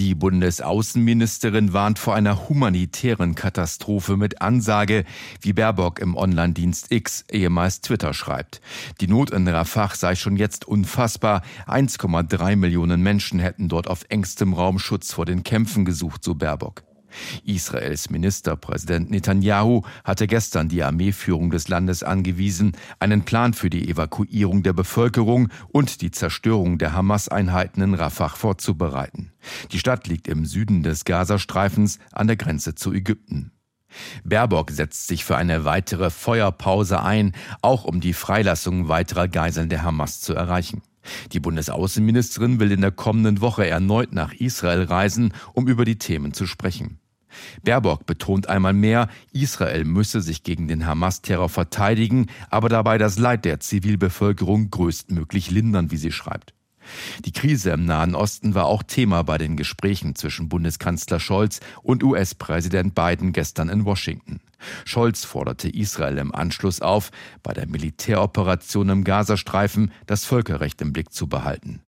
Die Bundesaußenministerin warnt vor einer humanitären Katastrophe mit Ansage, wie Baerbock im Online-Dienst X, ehemals Twitter, schreibt. Die Not in Rafah sei schon jetzt unfassbar. 1,3 Millionen Menschen hätten dort auf engstem Raum Schutz vor den Kämpfen gesucht, so Baerbock. Israels Ministerpräsident Netanyahu hatte gestern die Armeeführung des Landes angewiesen, einen Plan für die Evakuierung der Bevölkerung und die Zerstörung der Hamas-Einheiten in Rafah vorzubereiten. Die Stadt liegt im Süden des Gazastreifens an der Grenze zu Ägypten. Baerbock setzt sich für eine weitere Feuerpause ein, auch um die Freilassung weiterer Geiseln der Hamas zu erreichen. Die Bundesaußenministerin will in der kommenden Woche erneut nach Israel reisen, um über die Themen zu sprechen. Baerbock betont einmal mehr, Israel müsse sich gegen den Hamas-Terror verteidigen, aber dabei das Leid der Zivilbevölkerung größtmöglich lindern, wie sie schreibt. Die Krise im Nahen Osten war auch Thema bei den Gesprächen zwischen Bundeskanzler Scholz und US-Präsident Biden gestern in Washington. Scholz forderte Israel im Anschluss auf, bei der Militäroperation im Gazastreifen das Völkerrecht im Blick zu behalten.